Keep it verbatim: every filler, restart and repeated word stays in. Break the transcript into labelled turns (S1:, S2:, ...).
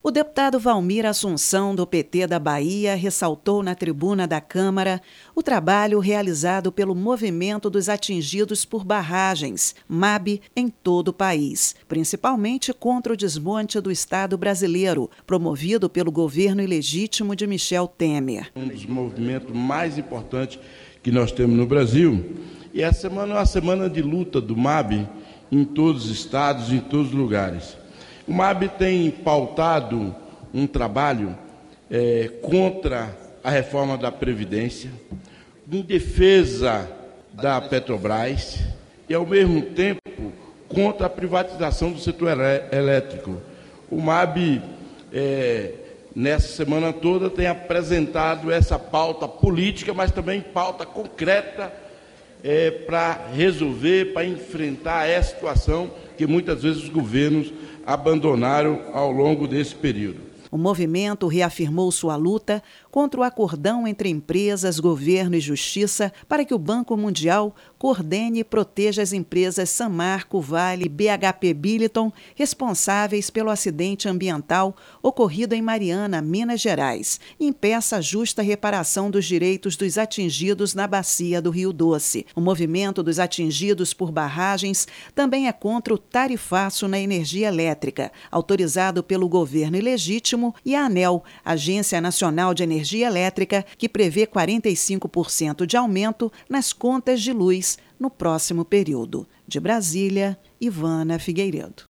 S1: O deputado Valmir Assunção, do P T da Bahia, ressaltou na tribuna da Câmara o trabalho realizado pelo Movimento dos Atingidos por Barragens, M A B, em todo o país, principalmente contra o desmonte do Estado brasileiro, promovido pelo governo ilegítimo de Michel Temer.
S2: Um dos movimentos mais importantes que nós temos no Brasil, e essa semana é uma semana de luta do M A B em todos os estados, em todos os lugares. O M A B tem pautado um trabalho é, contra a reforma da Previdência, em defesa da Petrobras e, ao mesmo tempo, contra a privatização do setor elétrico. O M A B, é, nessa semana toda, tem apresentado essa pauta política, mas também pauta concreta é, para resolver, para enfrentar essa situação que muitas vezes os governos abandonaram ao longo desse período.
S1: O movimento reafirmou sua luta contra o acordão entre empresas, governo e justiça para que o Banco Mundial coordene e proteja as empresas Samarco, Vale e B H P Billiton, responsáveis pelo acidente ambiental ocorrido em Mariana, Minas Gerais, e impeça a justa reparação dos direitos dos atingidos na bacia do Rio Doce. O movimento dos atingidos por barragens também é contra o tarifaço na energia elétrica, autorizado pelo governo ilegítimo, e a ANEEL, Agência Nacional de Energia Elétrica, que prevê quarenta e cinco por cento de aumento nas contas de luz no próximo período. De Brasília, Ivana Figueiredo.